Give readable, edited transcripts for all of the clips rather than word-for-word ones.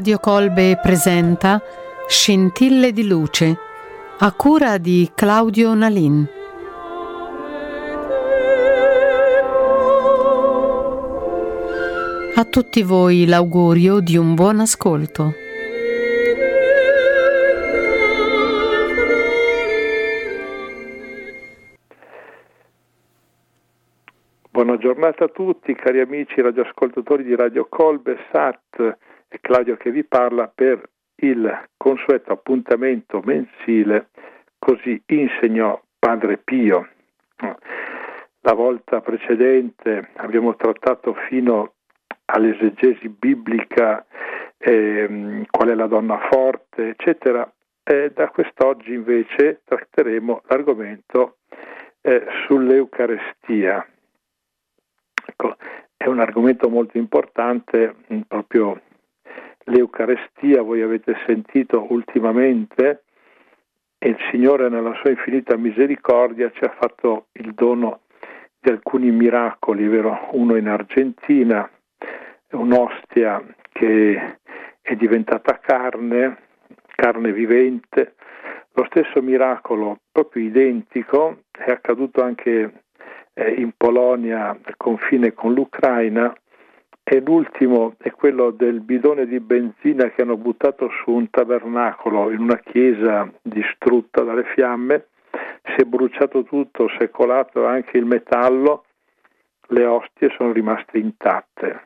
Radio Colbe presenta Scintille di luce, a cura di Claudio Nalin. A tutti voi l'augurio di un buon ascolto. Buona giornata a tutti, cari amici radioascoltatori di Radio Colbe, Sat e Claudio che vi parla per il consueto appuntamento mensile Così insegnò Padre Pio. La volta precedente abbiamo trattato fino all'esegesi biblica, qual è la donna forte, eccetera. Da quest'oggi invece tratteremo l'argomento sull'Eucarestia. Ecco, è un argomento molto importante, proprio l'Eucarestia, voi avete sentito ultimamente, e il Signore nella sua infinita misericordia ci ha fatto il dono di alcuni miracoli, vero? Uno in Argentina, un'ostia che è diventata carne vivente. Lo stesso miracolo, proprio identico, è accaduto anche in Polonia, al confine con l'Ucraina, e l'ultimo è quello del bidone di benzina che hanno buttato su un tabernacolo in una chiesa distrutta dalle fiamme. Si è bruciato tutto, si è colato anche il metallo, le ostie sono rimaste intatte.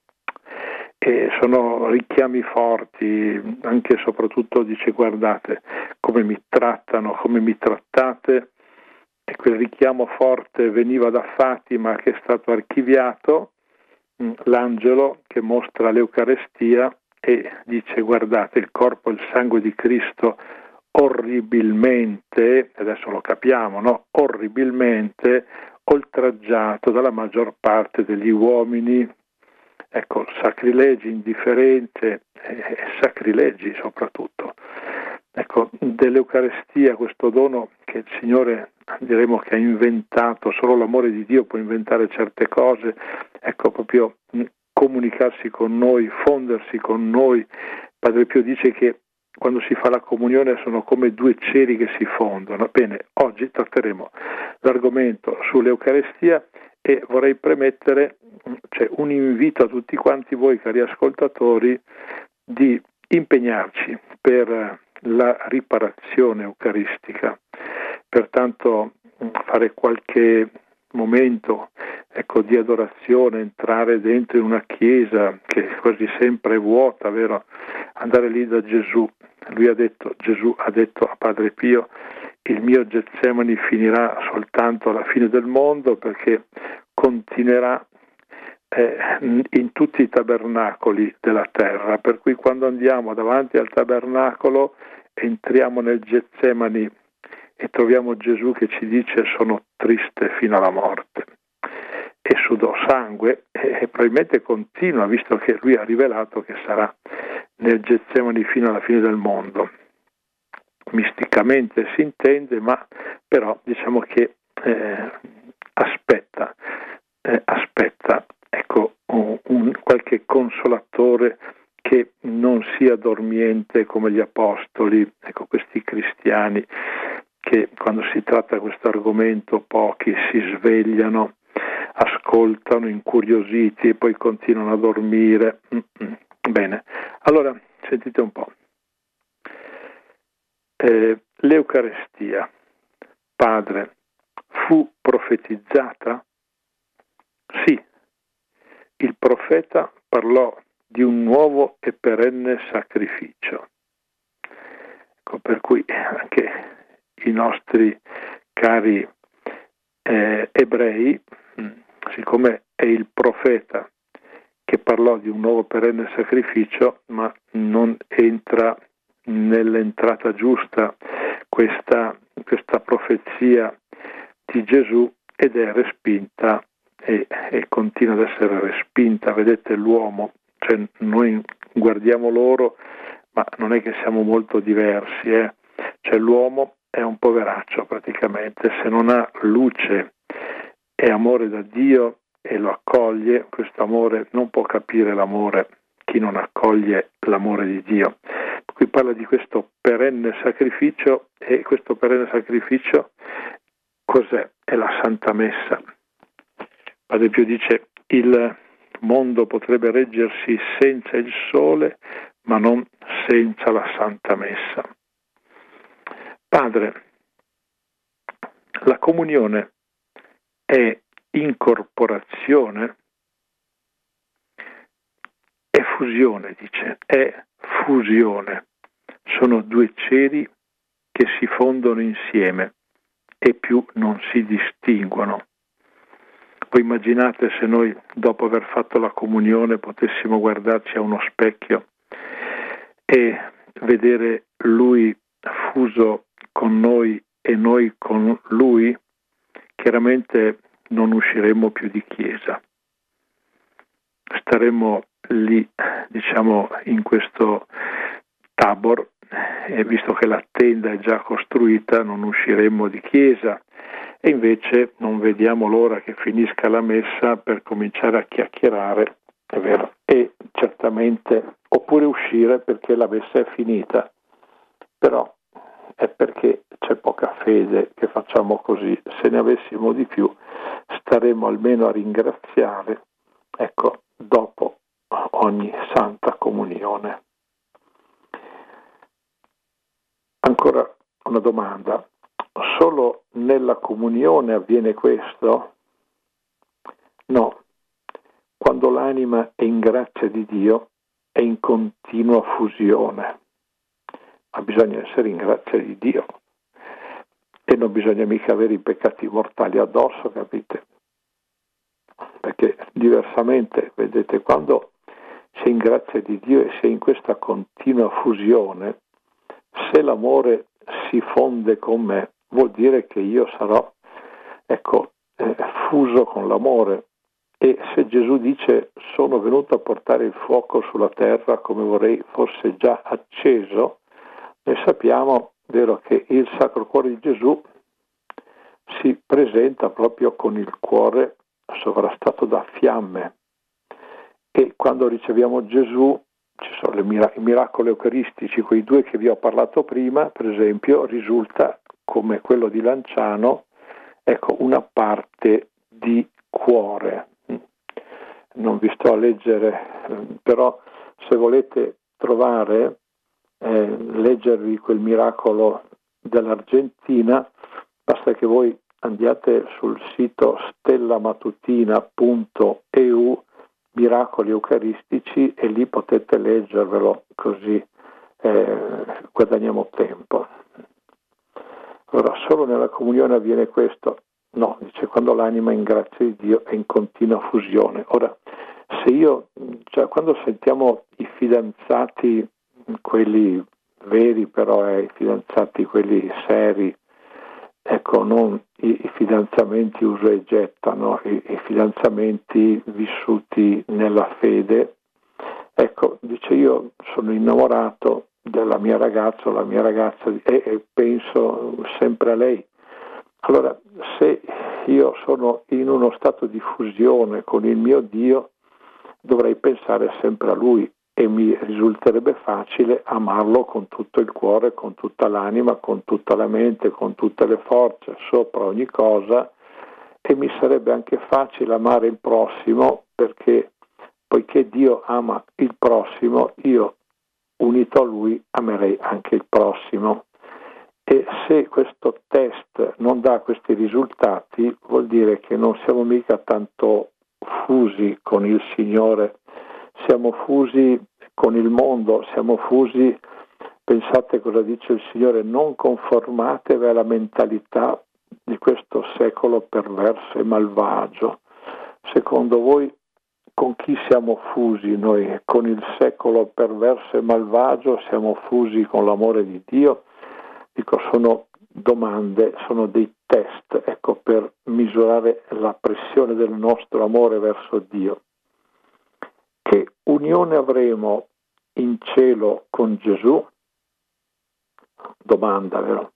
E sono richiami forti, anche e soprattutto dice: guardate come mi trattano, come mi trattate. E quel richiamo forte veniva da Fatima, che è stato archiviato, l'angelo che mostra l'Eucarestia e dice: guardate il corpo e il sangue di Cristo orribilmente, adesso lo capiamo, no? Orribilmente oltraggiato dalla maggior parte degli uomini. Ecco, sacrilegi, indifferenze e sacrilegi soprattutto. Ecco, dell'Eucarestia, questo dono che il Signore, diremo che ha inventato, solo l'amore di Dio può inventare certe cose, ecco, proprio comunicarsi con noi, fondersi con noi. Padre Pio dice che quando si fa la comunione sono come due ceri che si fondono. Bene, oggi tratteremo l'argomento sull'Eucarestia e vorrei premettere, c'è un invito a tutti quanti voi, cari ascoltatori, di impegnarci per la riparazione eucaristica. Pertanto fare qualche momento, ecco, di adorazione, entrare dentro in una chiesa che quasi sempre è vuota, vero? Andare lì da Gesù. Gesù ha detto a Padre Pio: il mio Getsemani finirà soltanto alla fine del mondo, perché continuerà in tutti i tabernacoli della terra, per cui quando andiamo davanti al tabernacolo entriamo nel Getsemani e troviamo Gesù che ci dice: sono triste fino alla morte, e sudò sangue, e probabilmente continua, visto che lui ha rivelato che sarà nel Getsemani fino alla fine del mondo. Misticamente si intende, ma però diciamo che aspetta, ecco, qualche consolatore che non sia dormiente come gli apostoli, ecco, questi cristiani che quando si tratta questo argomento pochi si svegliano, ascoltano incuriositi e poi continuano a dormire. Bene, allora sentite un po'. L'Eucarestia, Padre, fu profetizzata? Sì, il profeta parlò di un nuovo e perenne sacrificio. Ecco, per cui anche i nostri cari ebrei, siccome è il profeta che parlò di un nuovo perenne sacrificio, ma non entra nell'entrata giusta questa profezia di Gesù, ed è respinta e continua ad essere respinta. Vedete l'uomo, cioè noi guardiamo loro, ma non è che siamo molto diversi, Cioè l'uomo è un poveraccio praticamente, se non ha luce e amore da Dio e lo accoglie, questo amore non può capire l'amore chi non accoglie l'amore di Dio. Qui parla di questo perenne sacrificio, e questo perenne sacrificio cos'è? È la Santa Messa. Padre Pio dice: il mondo potrebbe reggersi senza il sole, ma non senza la Santa Messa. Padre, la comunione è incorporazione, è fusione, dice, è fusione. Sono due ceri che si fondono insieme e più non si distinguono. Voi immaginate se noi, dopo aver fatto la comunione, potessimo guardarci a uno specchio e vedere Lui fuso con noi e noi con Lui? Chiaramente non usciremo più di chiesa. Staremo lì, diciamo, in questo Tabor, e visto che la tenda è già costruita non usciremo di chiesa, e invece non vediamo l'ora che finisca la messa per cominciare a chiacchierare, è vero, e certamente, oppure uscire perché la messa è finita, però è perché c'è poca fede che facciamo così. Se ne avessimo di più staremo almeno a ringraziare, ecco, dopo ogni Santa Comunione. Ancora una domanda: solo nella comunione avviene questo? No, quando l'anima è in grazia di Dio è in continua fusione, ma bisogna essere in grazia di Dio e non bisogna mica avere i peccati mortali addosso, capite? Perché diversamente, vedete, quando si è in grazia di Dio e si è in questa continua fusione, se l'amore si fonde con me, vuol dire che io sarò, fuso con l'amore. E se Gesù dice: sono venuto a portare il fuoco sulla terra come vorrei fosse già acceso, noi sappiamo, vero, che il Sacro Cuore di Gesù si presenta proprio con il cuore sovrastato da fiamme, e quando riceviamo Gesù ci sono i miracoli eucaristici, quei due che vi ho parlato prima, per esempio, risulta come quello di Lanciano, una parte di cuore. Non vi sto a leggere, però se volete trovare, leggervi quel miracolo dell'Argentina, basta che voi andiate sul sito stellamatutina.eu miracoli eucaristici e lì potete leggervelo, così guadagniamo tempo. Allora, solo nella comunione avviene questo? No, dice, quando l'anima è in grazia di Dio è in continua fusione. Ora, quando sentiamo i fidanzati, quelli veri però, i fidanzati quelli seri, non i fidanzamenti uso e getta, no? I fidanzamenti vissuti nella fede. Dice, io sono innamorato della mia ragazza o la mia ragazza e penso sempre a lei. Allora, se io sono in uno stato di fusione con il mio Dio, dovrei pensare sempre a Lui e mi risulterebbe facile amarlo con tutto il cuore, con tutta l'anima, con tutta la mente, con tutte le forze, sopra ogni cosa, e mi sarebbe anche facile amare il prossimo, perché poiché Dio ama il prossimo, io unito a Lui amerei anche il prossimo. E se questo test non dà questi risultati, vuol dire che non siamo mica tanto fusi con il Signore, siamo fusi con il mondo, siamo fusi, pensate cosa dice il Signore: non conformatevi alla mentalità di questo secolo perverso e malvagio. Secondo voi con chi siamo fusi noi? Con il secolo perverso e malvagio? Siamo fusi con l'amore di Dio? Dico, sono domande, sono dei test, per misurare la pressione del nostro amore verso Dio. Che unione avremo in cielo con Gesù? Domanda, vero?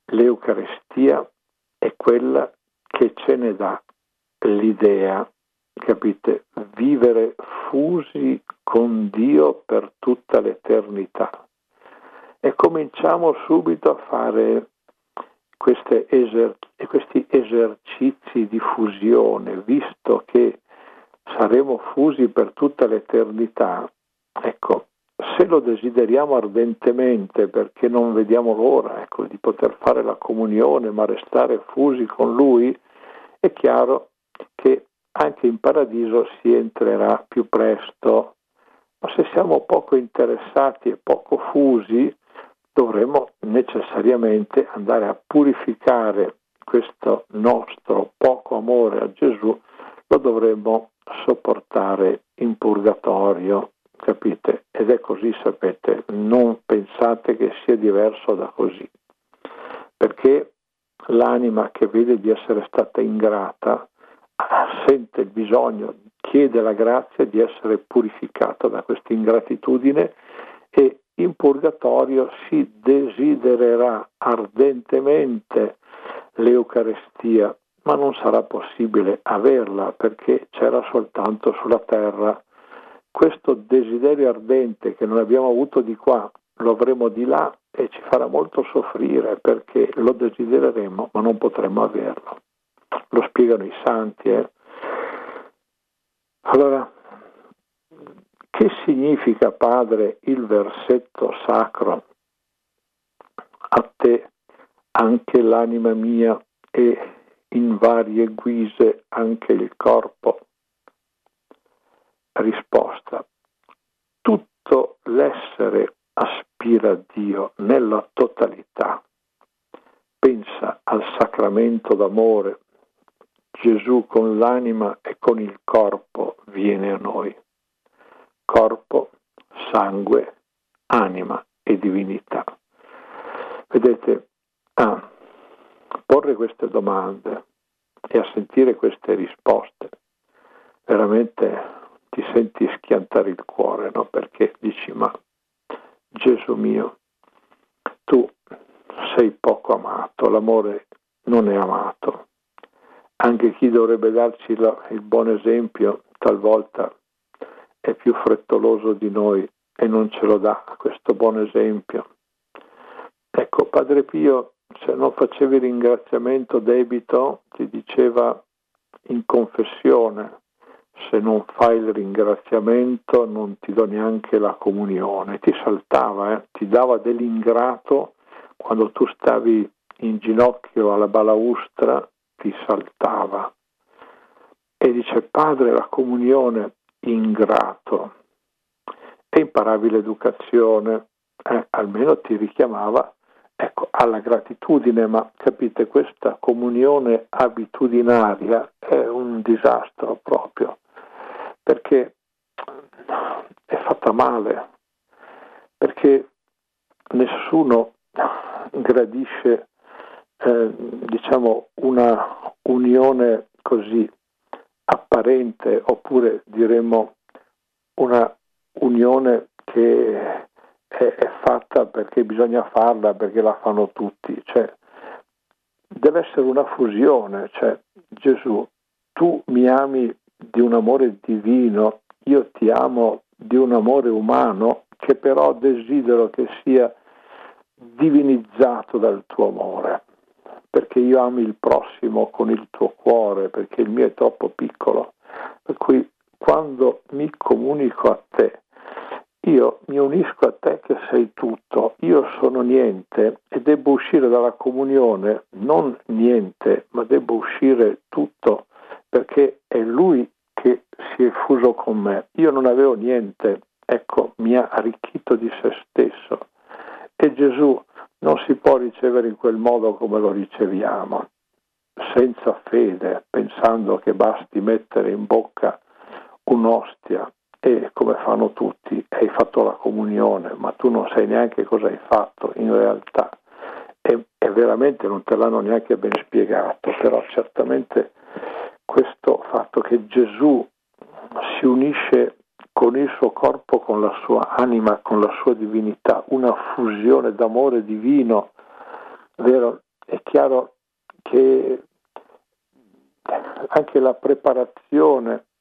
L'Eucaristia è quella che ce ne dà l'idea capite, vivere fusi con Dio per tutta l'eternità. E cominciamo subito a fare questi esercizi di fusione, visto che saremo fusi per tutta l'eternità. Ecco, se lo desideriamo ardentemente, perché non vediamo l'ora, ecco, di poter fare la comunione, ma restare fusi con Lui, è chiaro che anche in paradiso si entrerà più presto. Ma se siamo poco interessati e poco fusi, dovremo necessariamente andare a purificare questo nostro poco amore a Gesù, lo dovremo sopportare in purgatorio, capite? Ed è così, sapete, non pensate che sia diverso da così, perché l'anima che vede di essere stata ingrata sente il bisogno, chiede la grazia di essere purificata da questa ingratitudine e in purgatorio si desidererà ardentemente l'Eucaristia, ma non sarà possibile averla perché c'era soltanto sulla terra. Questo desiderio ardente che non abbiamo avuto di qua lo avremo di là e ci farà molto soffrire perché lo desidereremo ma non potremo averlo. Lo spiegano i santi. Allora, che significa, Padre, il versetto sacro? A te anche l'anima mia e in varie guise anche il corpo? Risposta: tutto l'essere aspira a Dio nella totalità. Pensa al sacramento d'amore. Gesù con l'anima e con il corpo viene a noi. Corpo, sangue, anima e divinità. Vedete, a porre queste domande e a sentire queste risposte, veramente ti senti schiantare il cuore, no? Perché dici, ma Gesù mio, tu sei poco amato, l'amore non è amato. Anche chi dovrebbe darci il buon esempio talvolta è più frettoloso di noi e non ce lo dà questo buon esempio. Ecco, Padre Pio, se non facevi ringraziamento debito, ti diceva in confessione, se non fai il ringraziamento non ti do neanche la comunione. Ti saltava, ti dava dell'ingrato quando tu stavi in ginocchio alla balaustra, ti saltava. E dice, Padre, la comunione, ingrato. E imparavi l'educazione, almeno ti richiamava, ecco, alla gratitudine, ma capite, questa comunione abitudinaria è un disastro proprio, perché è fatta male, perché nessuno gradisce diciamo una unione così apparente, oppure diremmo una unione che è fatta perché bisogna farla, perché la fanno tutti, cioè deve essere una fusione, cioè Gesù, tu mi ami di un amore divino, io ti amo di un amore umano che però desidero che sia divinizzato dal tuo amore, perché io amo il prossimo con il tuo cuore, perché il mio è troppo piccolo. Per cui quando mi comunico a te, io mi unisco a te che sei tutto, io sono niente e devo uscire dalla comunione non niente, ma devo uscire tutto, perché è lui che si è fuso con me. Io non avevo niente, ecco, mi ha arricchito di se stesso. E Gesù non si può ricevere in quel modo come lo riceviamo, senza fede, pensando che basti mettere in bocca un'ostia e, come fanno tutti, hai fatto la comunione, ma tu non sai neanche cosa hai fatto in realtà. E veramente non te l'hanno neanche ben spiegato, però certamente questo fatto che Gesù si unisce con il suo corpo, con la sua anima, con la sua divinità, una fusione d'amore divino, vero? È chiaro che anche la preparazione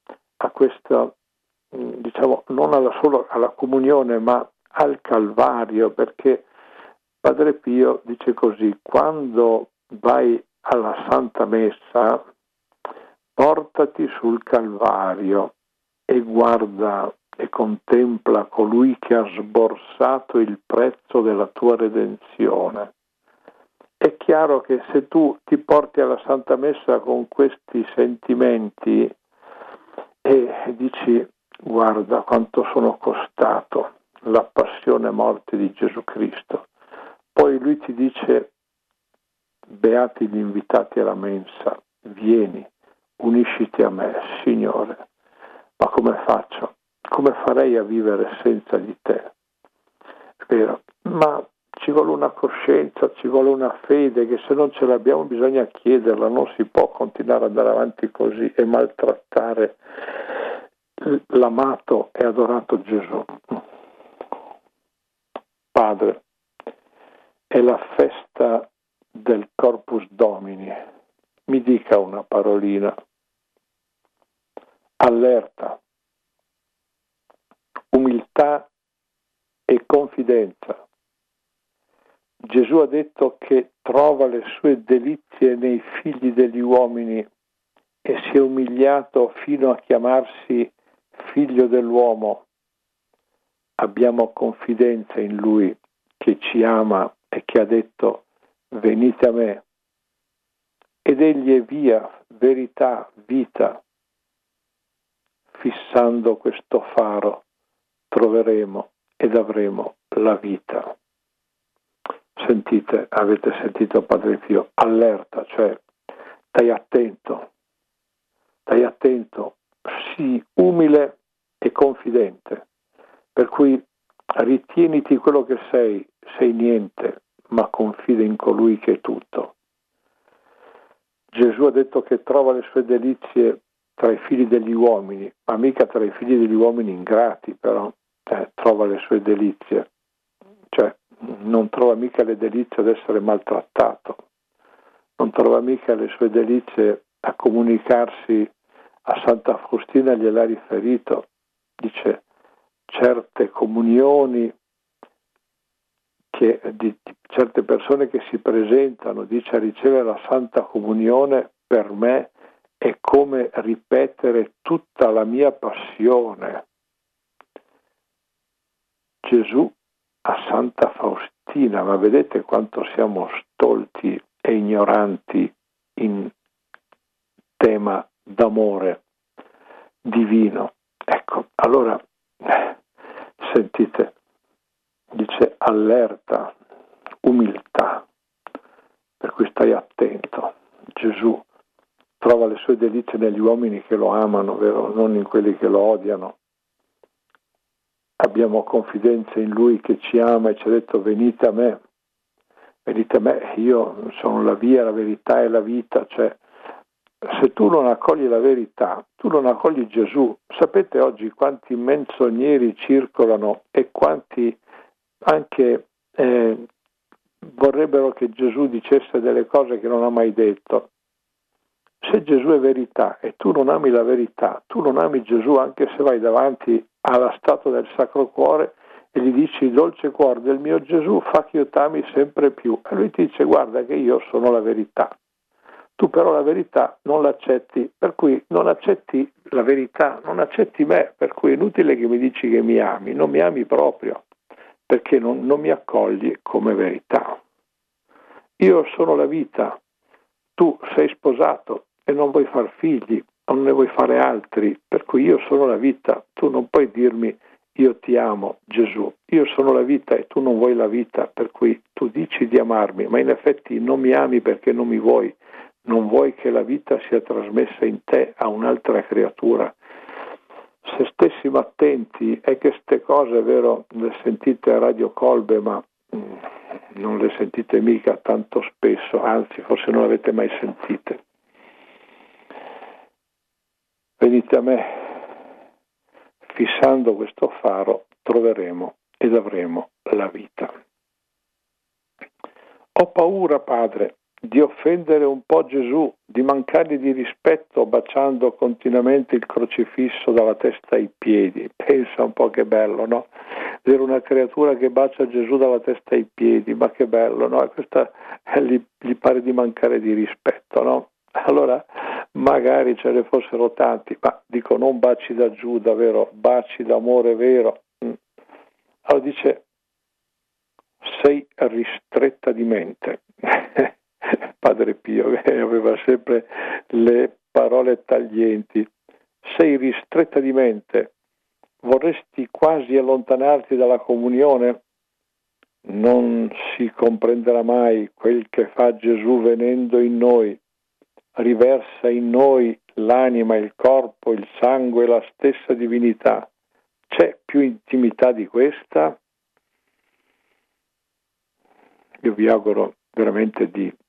a questa, diciamo, non solo alla comunione, ma al Calvario, perché Padre Pio dice così: quando vai alla Santa Messa, portati sul Calvario e guarda e contempla colui che ha sborsato il prezzo della tua redenzione. È chiaro che se tu ti porti alla Santa Messa con questi sentimenti e dici: guarda quanto sono costato la passione e morte di Gesù Cristo, poi lui ti dice: beati gli invitati alla mensa, vieni, unisciti a me. Signore, ma come faccio? Come farei a vivere senza di te? È vero, ma ci vuole una coscienza, ci vuole una fede che se non ce l'abbiamo bisogna chiederla, non si può continuare ad andare avanti così e maltrattare l'amato e adorato Gesù. Padre, è la festa del Corpus Domini, mi dica una parolina. Allerta, umiltà e confidenza. Gesù ha detto che trova le sue delizie nei figli degli uomini e si è umiliato fino a chiamarsi figlio dell'uomo. Abbiamo confidenza in lui che ci ama e che ha detto: venite a me. Ed egli è via, verità, vita. Fissando questo faro troveremo ed avremo la vita. Sentite, avete sentito Padre Pio? Allerta, cioè stai attento, sii umile e confidente, per cui ritieniti quello che sei niente, ma confida in colui che è tutto. Gesù ha detto che trova le sue delizie tra i figli degli uomini, ma mica tra i figli degli uomini ingrati, però trova le sue delizie, cioè non trova mica le delizie ad essere maltrattato, non trova mica le sue delizie a comunicarsi. A Santa Faustina gliel'ha riferito, dice: certe comunioni di certe persone che si presentano, dice, a ricevere la Santa Comunione per me è come ripetere tutta la mia passione. Gesù a Santa Faustina, ma vedete quanto siamo stolti e ignoranti in tema d'amore divino. Ecco, allora sentite, dice allerta, umiltà, per cui stai attento. Gesù trova le sue delizie negli uomini che lo amano, vero? Non in quelli che lo odiano. Abbiamo confidenza in lui che ci ama e ci ha detto: venite a me, io sono la via, la verità e la vita. Cioè, se tu non accogli la verità, tu non accogli Gesù. Sapete oggi quanti menzogneri circolano e quanti anche vorrebbero che Gesù dicesse delle cose che non ha mai detto. Se Gesù è verità e tu non ami la verità, tu non ami Gesù, anche se vai davanti alla statua del Sacro Cuore e gli dici: dolce cuore del mio Gesù, fa che io t'ami sempre più. E lui ti dice: guarda che io sono la verità. Tu però la verità non l'accetti, per cui non accetti la verità, non accetti me, per cui è inutile che mi dici che mi ami, non mi ami proprio, perché non mi accogli come verità. Io sono la vita, tu sei sposato e non vuoi far figli, non ne vuoi fare altri, per cui io sono la vita, tu non puoi dirmi io ti amo Gesù, io sono la vita e tu non vuoi la vita, per cui tu dici di amarmi, ma in effetti non mi ami perché non mi vuoi, non vuoi che la vita sia trasmessa in te a un'altra creatura. Se stessimo attenti, è che queste cose, è vero, le sentite a Radio Colbe, ma non le sentite mica tanto spesso, anzi forse non le avete mai sentite. Venite a me, fissando questo faro troveremo ed avremo la vita. Ho paura, Padre, di offendere un po' Gesù, di mancargli di rispetto baciando continuamente il crocifisso dalla testa ai piedi. Pensa un po' che bello, no? Vedere una creatura che bacia Gesù dalla testa ai piedi, ma che bello, no? E questa gli pare di mancare di rispetto, no? Allora magari ce ne fossero tanti, ma dico non baci da Giuda, vero? Baci d'amore vero. Allora dice, sei ristretta di mente. Padre Pio che aveva sempre le parole taglienti. Sei ristretta di mente, vorresti quasi allontanarti dalla comunione? Non si comprenderà mai quel che fa Gesù venendo in noi. Riversa in noi l'anima, il corpo, il sangue, la stessa divinità. C'è più intimità di questa? Io vi auguro veramente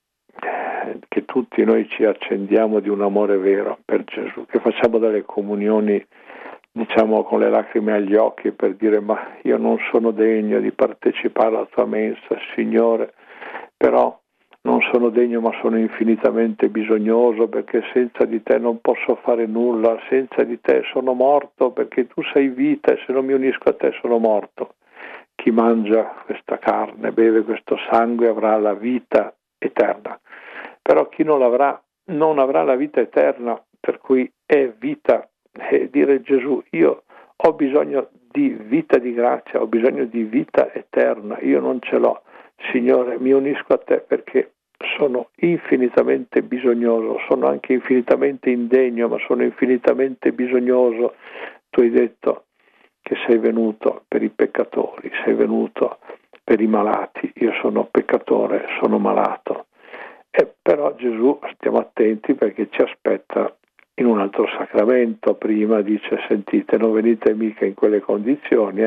che tutti noi ci accendiamo di un amore vero per Gesù, che facciamo delle comunioni, diciamo, con le lacrime agli occhi per dire ma io non sono degno di partecipare alla tua mensa, Signore, però non sono degno ma sono infinitamente bisognoso perché senza di te non posso fare nulla, senza di te sono morto perché tu sei vita e se non mi unisco a te sono morto. Chi mangia questa carne, beve questo sangue avrà la vita eterna. Però chi non l'avrà non avrà la vita eterna, per cui è vita. E dire Gesù, io ho bisogno di vita di grazia, ho bisogno di vita eterna, io non ce l'ho. Signore, mi unisco a te perché sono infinitamente bisognoso, sono anche infinitamente indegno, ma sono infinitamente bisognoso. Tu hai detto che sei venuto per i peccatori, sei venuto per i malati, io sono peccatore, sono malato. Però Gesù, stiamo attenti perché ci aspetta in un altro sacramento. Prima dice, sentite, non venite mica in quelle condizioni,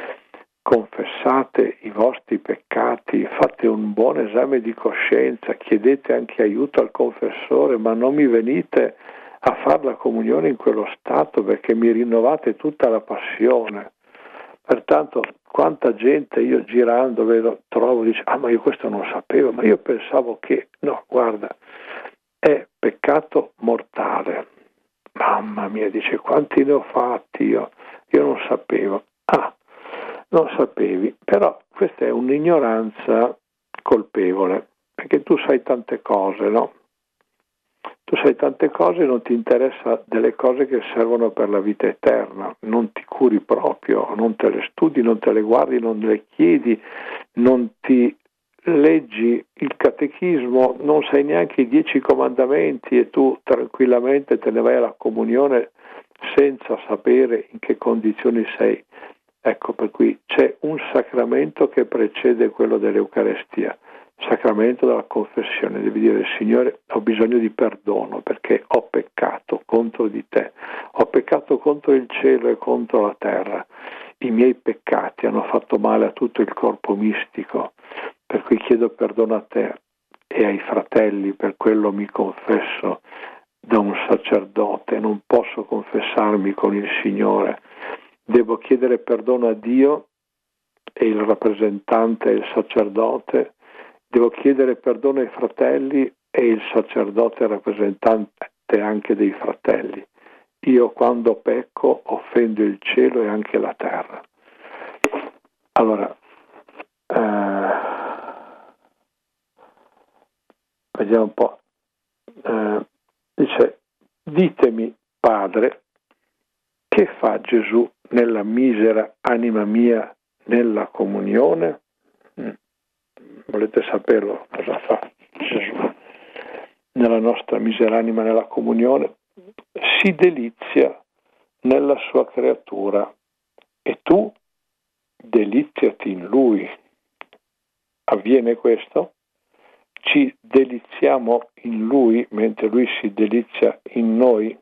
confessate i vostri peccati, fate un buon esame di coscienza, chiedete anche aiuto al confessore, ma non mi venite a fare la comunione in quello stato perché mi rinnovate tutta la passione. Pertanto quanta gente io girando vedo, trovo, dice, ma io questo non sapevo, ma io pensavo che, no, guarda, è peccato mortale. Mamma mia, dice, quanti ne ho fatti io non sapevo. Non sapevi, però questa è un'ignoranza colpevole, perché tu sai tante cose, no? Tu sai tante cose e non ti interessa delle cose che servono per la vita eterna, non ti curi proprio, non te le studi, non te le guardi, non le chiedi, non ti leggi il catechismo, non sai neanche i 10 comandamenti e tu tranquillamente te ne vai alla comunione senza sapere in che condizioni sei. Ecco, per cui c'è un sacramento che precede quello dell'Eucarestia, sacramento della confessione. Devi dire, Signore, ho bisogno di perdono perché ho peccato contro di te, ho peccato contro il cielo e contro la terra. I miei peccati hanno fatto male a tutto il corpo mistico, per cui chiedo perdono a te e ai fratelli, per quello mi confesso da un sacerdote, non posso confessarmi con il Signore. Devo chiedere perdono a Dio e il rappresentante è il sacerdote, devo chiedere perdono ai fratelli e il sacerdote è il rappresentante anche dei fratelli. Io quando pecco offendo il cielo e anche la terra. Allora, vediamo un po'. Dice, ditemi, Padre, che fa Gesù nella misera anima mia nella comunione? Volete saperlo cosa fa Gesù nella nostra misera anima nella comunione? Si delizia nella sua creatura e tu deliziati in Lui. Avviene questo? Ci deliziamo in Lui mentre Lui si delizia in noi?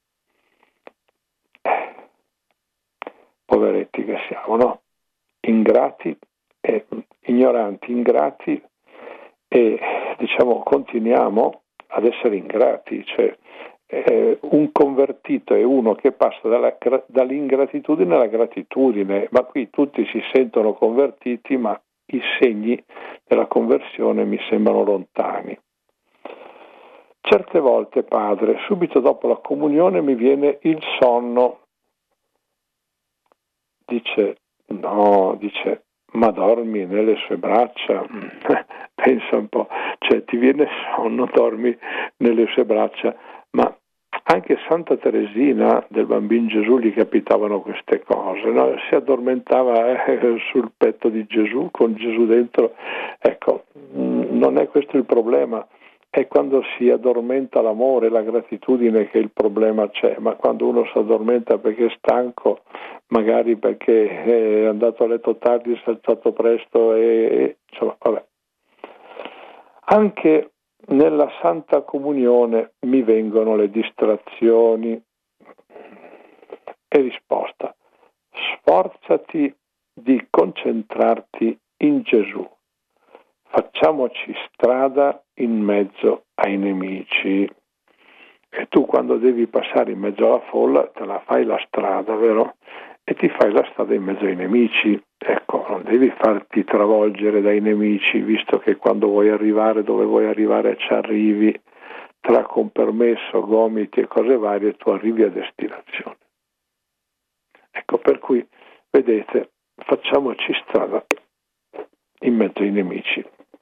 Poveretti che siamo, no? Ingrati, ignoranti, ingrati e diciamo continuiamo ad essere ingrati, cioè un convertito è uno che passa dall'ingratitudine alla gratitudine, ma qui tutti si sentono convertiti, ma i segni della conversione mi sembrano lontani. Certe volte, padre, subito dopo la comunione mi viene il sonno. Dice, no, dice, ma dormi nelle sue braccia? Pensa un po', cioè ti viene sonno, dormi nelle sue braccia, ma anche Santa Teresina del Bambino Gesù gli capitavano queste cose, no? Si addormentava sul petto di Gesù, con Gesù dentro. Ecco, non è questo il problema. È quando si addormenta l'amore, la gratitudine che il problema c'è, ma quando uno si addormenta perché è stanco, magari perché è andato a letto tardi, si è alzato presto e insomma, vabbè. Anche nella Santa Comunione mi vengono le distrazioni. E risposta: sforzati di concentrarti in Gesù. Facciamoci strada in mezzo ai nemici. E tu quando devi passare in mezzo alla folla te la fai la strada, vero? E ti fai la strada in mezzo ai nemici. Ecco, non devi farti travolgere dai nemici, visto che quando vuoi arrivare dove vuoi arrivare ci arrivi, tra compermesso, gomiti e cose varie, tu arrivi a destinazione. Ecco, per cui, vedete, facciamoci strada in mezzo ai nemici.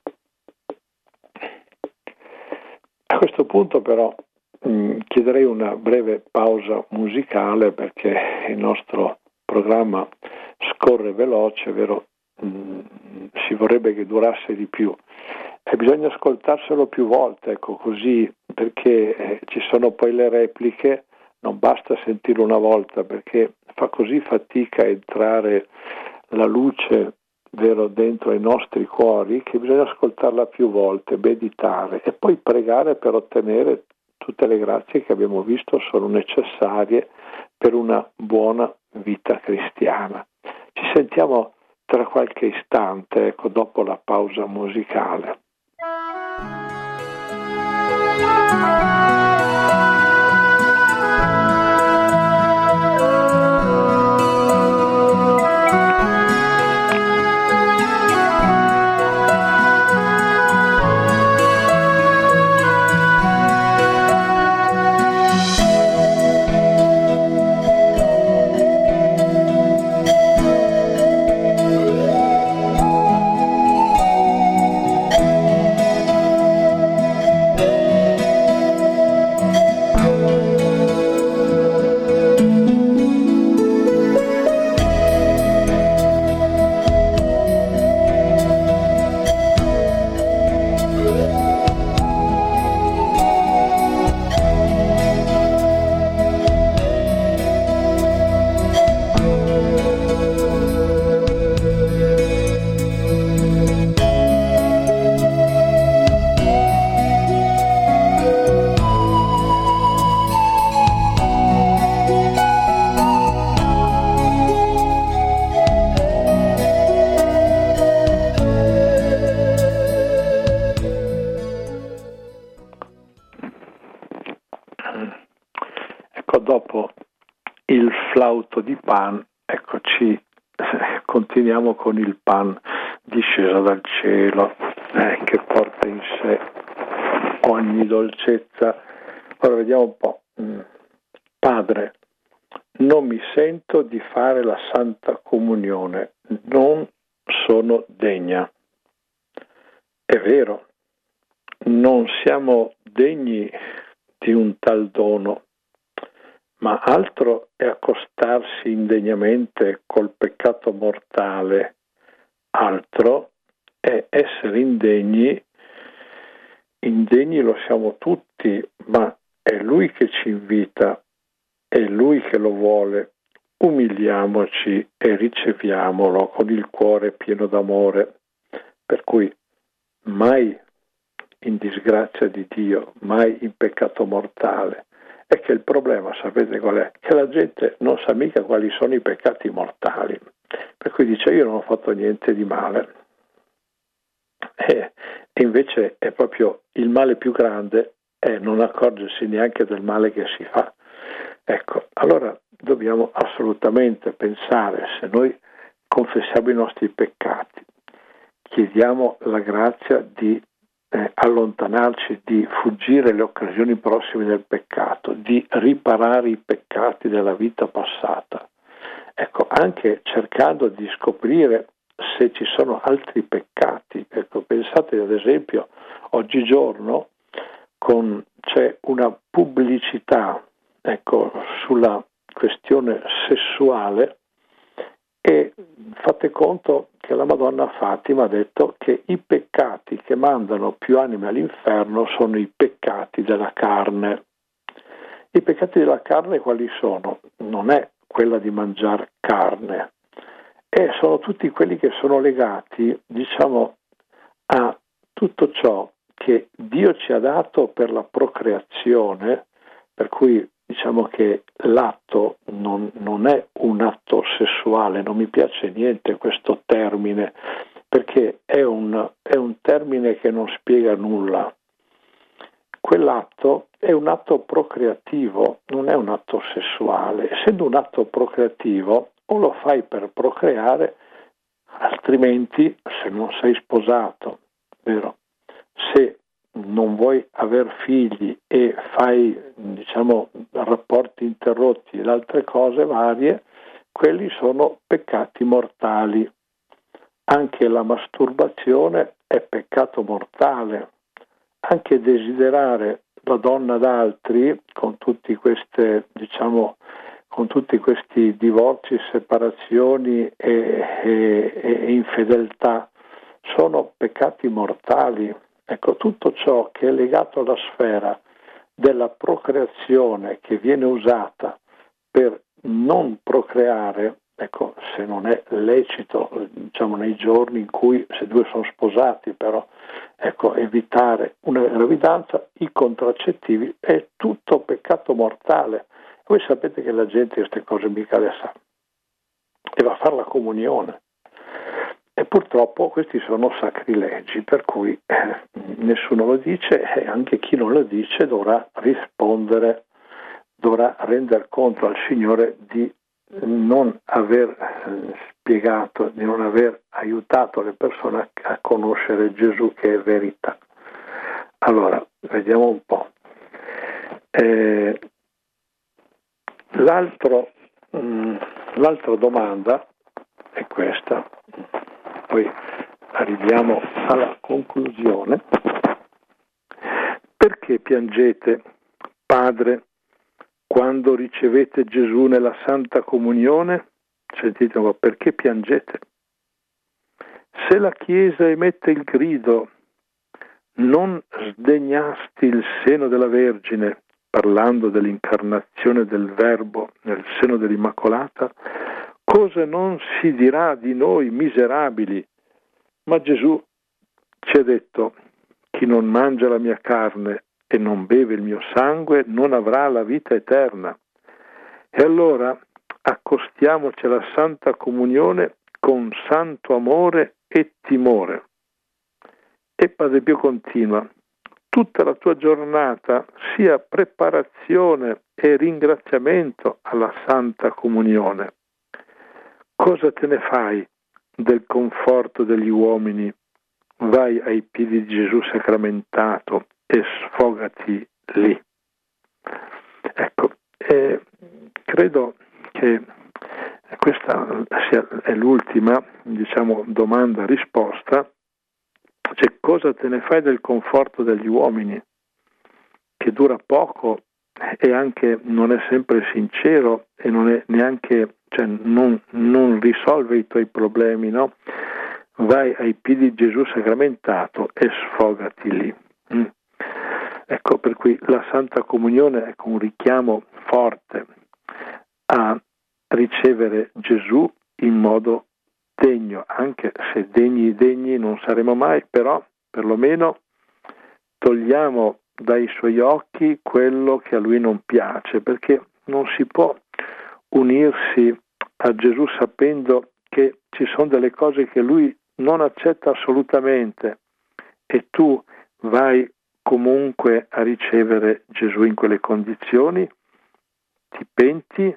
A questo punto però chiederei una breve pausa musicale perché il nostro programma scorre veloce, vero? Si vorrebbe che durasse di più e bisogna ascoltarselo più volte, ecco, così, perché ci sono poi le repliche, non basta sentirlo una volta perché fa così fatica a entrare la luce, vero, dentro ai nostri cuori, che bisogna ascoltarla più volte, meditare e poi pregare per ottenere tutte le grazie che abbiamo visto sono necessarie per una buona vita cristiana. Ci sentiamo tra qualche istante, ecco, dopo la pausa musicale. Dopo il flauto di Pan, eccoci, continuiamo con il Pan disceso dal cielo, che porta in sé ogni dolcezza. Ora vediamo un po'. Padre, non mi sento di fare la Santa Comunione, non sono degna. È vero, non siamo degni di un tal dono, ma altro è accostarsi indegnamente col peccato mortale, altro è essere indegni. Indegni lo siamo tutti, ma è Lui che ci invita, è Lui che lo vuole. Umiliamoci e riceviamolo con il cuore pieno d'amore, per cui mai in disgrazia di Dio, mai in peccato mortale. È che il problema, sapete qual è? Che la gente non sa mica quali sono i peccati mortali, per cui dice io non ho fatto niente di male. E invece è proprio il male più grande è non accorgersi neanche del male che si fa. Ecco, allora dobbiamo assolutamente pensare, se noi confessiamo i nostri peccati, chiediamo la grazia di allontanarci, di fuggire le occasioni prossime del peccato, di riparare i peccati della vita passata. Ecco, anche cercando di scoprire se ci sono altri peccati. Ecco, pensate ad esempio, oggigiorno c'è una pubblicità, ecco, sulla questione sessuale, e fate conto che la Madonna Fatima ha detto che i peccati che mandano più anime all'inferno sono i peccati della carne. I peccati della carne quali sono? Non è quella di mangiare carne, e sono tutti quelli che sono legati, diciamo, a tutto ciò che Dio ci ha dato per la procreazione, per cui diciamo che l'atto non è un atto sessuale. Non mi piace niente questo termine, perché è un termine che non spiega nulla. Quell'atto è un atto procreativo, non è un atto sessuale. Essendo un atto procreativo, o lo fai per procreare, altrimenti, se non sei sposato, vero? Se non vuoi aver figli e fai, diciamo, rapporti interrotti ed altre cose varie, quelli sono peccati mortali. Anche la masturbazione è peccato mortale. Anche desiderare la donna d'altri, con tutti questi divorzi, separazioni e infedeltà, sono peccati mortali. Ecco, tutto ciò che è legato alla sfera della procreazione, che viene usata per non procreare, ecco, se non è lecito, diciamo, nei giorni in cui, se due sono sposati, però, ecco, evitare una gravidanza, i contraccettivi, è tutto peccato mortale. Voi sapete che la gente queste cose mica le sa, e va a fare la comunione. E purtroppo questi sono sacrilegi, per cui nessuno lo dice, e anche chi non lo dice dovrà rispondere, dovrà render conto al Signore di non aver spiegato, di non aver aiutato le persone a conoscere Gesù, che è verità. Allora, vediamo un po'. L'altra domanda è questa, poi arriviamo alla conclusione. Perché piangete, Padre, quando ricevete Gesù nella Santa Comunione? Sentite, ma perché piangete? Se la Chiesa emette il grido, non sdegnasti il seno della Vergine, parlando dell'incarnazione del Verbo nel seno dell'Immacolata, cosa non si dirà di noi miserabili? Ma Gesù ci ha detto: chi non mangia la mia carne e non beve il mio sangue non avrà la vita eterna. E allora accostiamoci alla Santa Comunione con santo amore e timore. E Padre Pio continua: tutta la tua giornata sia preparazione e ringraziamento alla Santa Comunione. Cosa te ne fai del conforto degli uomini? Vai ai piedi di Gesù sacramentato e sfogati lì. Ecco, credo che questa è l'ultima, diciamo, domanda-risposta. Cioè, cosa te ne fai del conforto degli uomini, che dura poco e anche non è sempre sincero e non è neanche, cioè non risolve i tuoi problemi, no? Vai ai piedi di Gesù sacramentato e sfogati lì. Ecco, per cui la Santa Comunione è un richiamo forte a ricevere Gesù in modo degno, anche se degni non saremo mai, però perlomeno togliamo dai suoi occhi quello che a lui non piace, perché non si può unirsi a Gesù sapendo che ci sono delle cose che lui non accetta assolutamente, e tu vai comunque a ricevere Gesù in quelle condizioni, ti penti,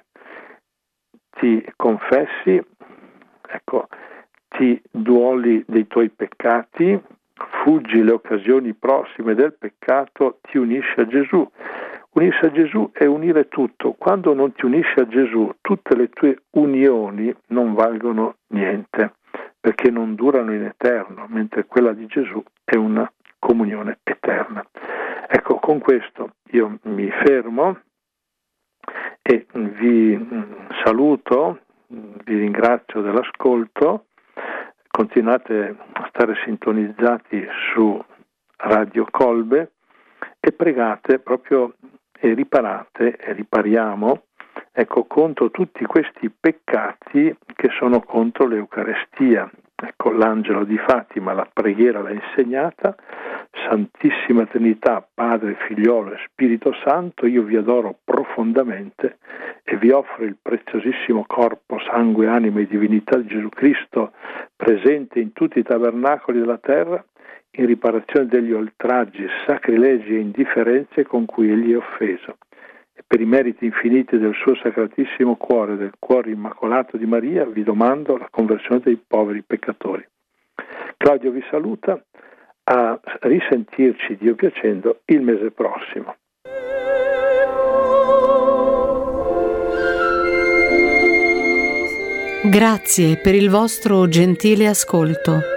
ti confessi, ecco, ti duoli dei tuoi peccati, fuggi le occasioni prossime del peccato, ti unisci a Gesù. Unirsi a Gesù è unire tutto. Quando non ti unisci a Gesù, tutte le tue unioni non valgono niente, perché non durano in eterno, mentre quella di Gesù è una comunione eterna. Ecco, con questo io mi fermo e vi saluto, vi ringrazio dell'ascolto. Continuate a stare sintonizzati su Radio Colbe e pregate proprio e riparate e ripariamo, ecco, contro tutti questi peccati che sono contro l'Eucarestia. Ecco, l'angelo di Fatima la preghiera l'ha insegnata: Santissima Trinità, Padre, Figliolo e Spirito Santo, io vi adoro profondamente e vi offro il preziosissimo corpo, sangue, anima e divinità di Gesù Cristo, presente in tutti i tabernacoli della terra, in riparazione degli oltraggi, sacrilegi e indifferenze con cui egli è offeso, e per i meriti infiniti del suo sacratissimo cuore, del cuore immacolato di Maria, vi domando la conversione dei poveri peccatori. Claudio vi saluta, a risentirci, Dio piacendo, il mese prossimo. Grazie per il vostro gentile ascolto.